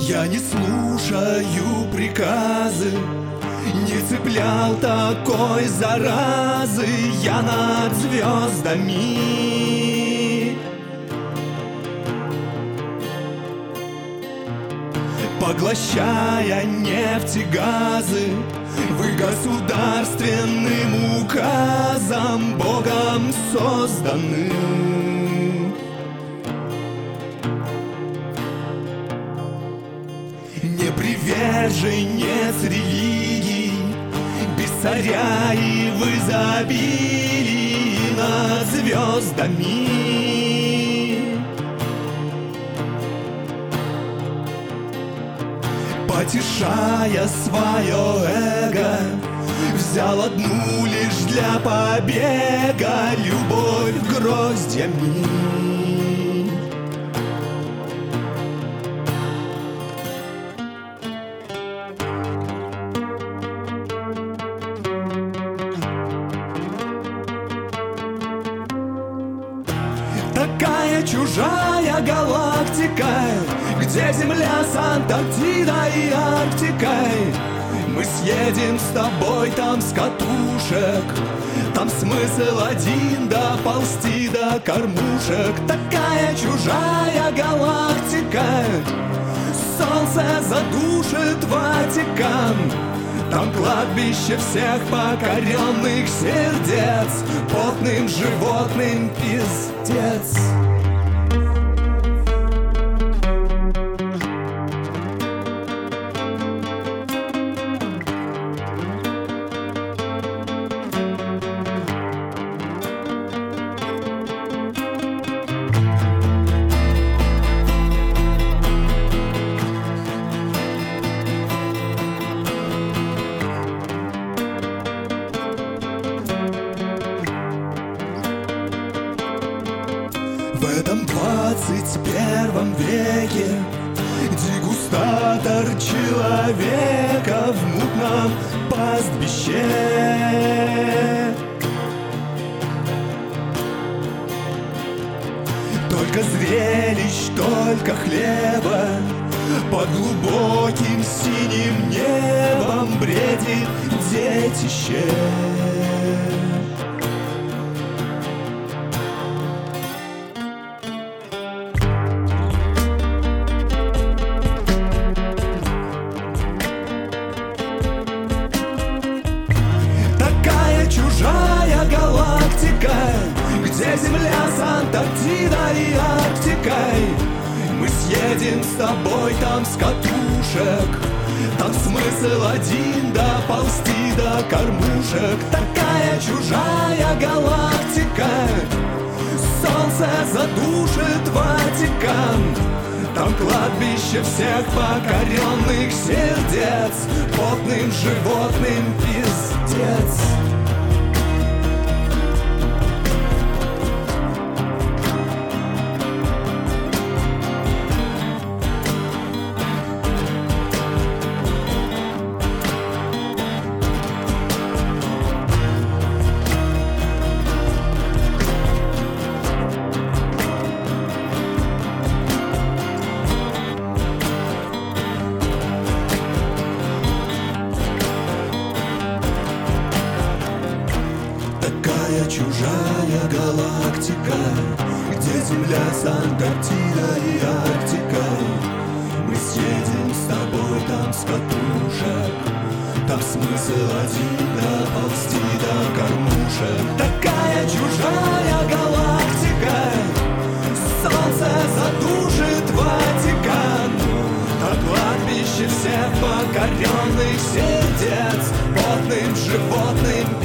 Я не слушаю приказы, не цеплял такой заразы. Я над звездами, поглощая нефть и газы, вы государственным указом Богом созданы. Не приверженец религий, без царя и в изобилии над звездами, потешая свое эго, взял одну лишь для побега любовь гроздьями. Такая чужая галактика, где Земля с Антарктидой и Арктикой. Мы съедем с тобой там с катушек, там смысл один — доползти до кормушек. Такая чужая галактика, солнце задушит Ватикан. Там кладбище всех покоренных сердец, потным животным пиздец. В этом 21 веке дегустатор человека в мутном пастбище. Только зрелищ, только хлеба, под глубоким синим небом бредит детище. Чужая галактика, где Земля с Антарктидой и Арктикой. Мы съедем с тобой там с катушек, там смысл один — доползти до кормушек. Такая чужая галактика, солнце задушит Ватикан. Там кладбище всех покоренных сердец, потным животным пиздец. Такая чужая галактика, где Земля с Антарктидой и Арктикой. Мы съедем с тобой там с катушек, там смысл один — доползти до кормушек. Такая чужая галактика, солнце задушит Ватикан. На кладбище всех покоренных сердец, потным животным